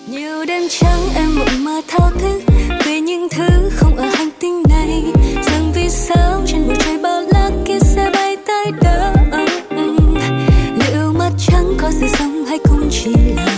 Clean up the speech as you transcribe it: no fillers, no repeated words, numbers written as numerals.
Nhiều đêm trắng em mộng mơ thao thức về những thứ không ở hành tinh này, rằng vì sao trên bầu trời bao la kia sẽ bay tới đâu. Liệu mắt trắng có sự sống hay cũng chỉ là